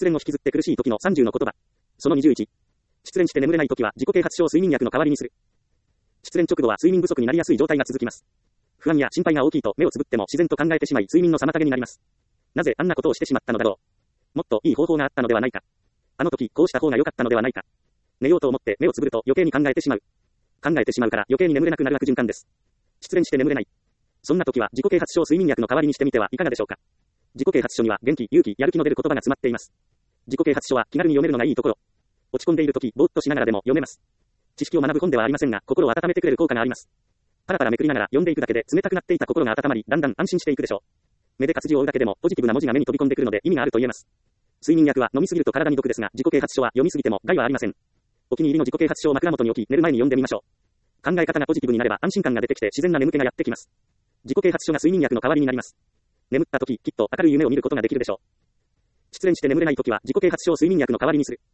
失恋を引きずって苦しい時の30の言葉。その21。失恋して眠れない時は自己啓発症睡眠薬の代わりにする。失恋直後は睡眠不足になりやすい状態が続きます。不安や心配が大きいと目をつぶっても自然と考えてしまい睡眠の妨げになります。なぜあんなことをしてしまったのだろう。もっといい方法があったのではないか。あの時こうした方が良かったのではないか。寝ようと思って目をつぶると余計に考えてしまう。考えてしまうから余計に眠れなくなる悪循環です。失恋して眠れない。そんな時は自己啓発症睡眠薬の代わりにしてみてはいかがでしょうか。自己啓発書には元気、勇気、やる気の出る言葉が詰まっています。自己啓発書は気軽に読めるのがいいところ。落ち込んでいる時、ぼーっとしながらでも読めます。知識を学ぶ本ではありませんが、心を温めてくれる効果があります。パラパラめくりながら読んでいくだけで冷たくなっていた心が温まり、だんだん安心していくでしょう。目で活字を追うだけでもポジティブな文字が目に飛び込んでくるので意味があると言えます。睡眠薬は飲みすぎると体に毒ですが、自己啓発書は読みすぎても害はありません。お気に入りの自己啓発書を枕元に置き、寝る前に読んでみましょう。考え方がポジティブになれば安心感が出てきて自然な眠気がやってきます。自己啓発書が睡眠薬の代わりになります。眠った時、きっと明るい夢を見ることができるでしょう。失恋して眠れない時は自己啓発症睡眠薬の代わりにする。